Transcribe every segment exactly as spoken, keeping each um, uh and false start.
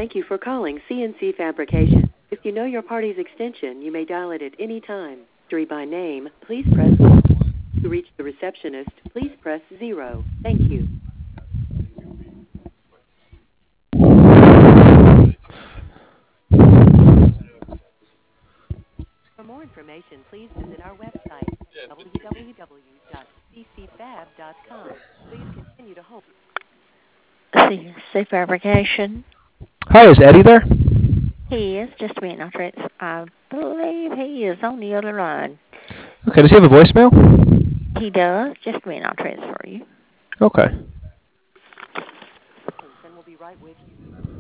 Thank you for calling C N C Fabrication. If you know your party's extension, you may dial it at any time. To read by name, please press one. To reach the receptionist, please press zero. Thank you. For more information, please visit our website, w w w dot c c fab dot com. Please continue to hold. C N C Fabrication. Hi, is Eddie there? He is. Just a minute, I'll try it. I believe he is on the other line. Okay, does he have a voicemail? He does. Just a minute, I'll transfer you. Okay. And we'll be right with you.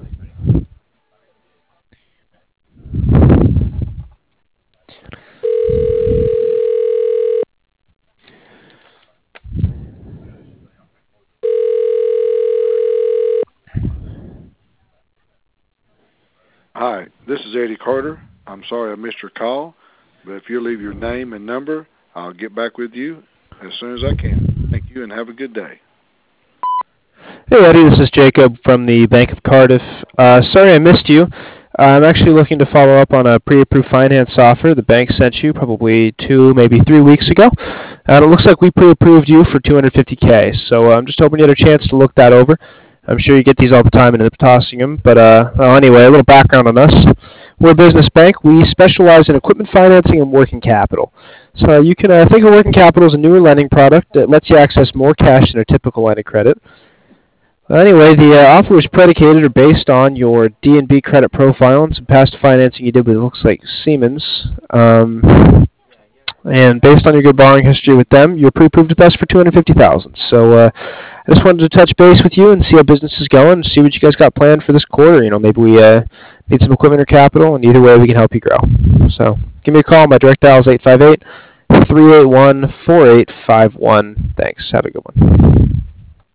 Hi, this is Eddie Carter. I'm sorry I missed your call, but if you'll leave your name and number, I'll get back with you as soon as I can. Thank you and have a good day. Hey Eddie, this is Jacob from the Bank of Cardiff. Uh, sorry I missed you. Uh, I'm actually looking to follow up on a pre-approved finance offer the bank sent you probably two, maybe three weeks ago. And it looks like we pre-approved you for two hundred fifty K. So uh, I'm just hoping you had a chance to look that over. I'm sure you get these all the time and end up tossing them. But uh, well, anyway, a little background on us. We're a business bank. We specialize in equipment financing and working capital. So you can uh, think of working capital as a newer lending product that lets you access more cash than a typical line of credit. Well, anyway, the uh, offer is predicated or based on your D and B credit profile and some past financing you did with, it looks like, Siemens. Um, and based on your good borrowing history with them, you're pre-approved with us for two hundred fifty thousand dollars. So uh, I just wanted to touch base with you and see how business is going and see what you guys got planned for this quarter. You know, maybe we uh, need some equipment or capital, and either way we can help you grow. So give me a call. My direct dial is eight five eight, three eight one, four eight five one. Thanks. Have a good one.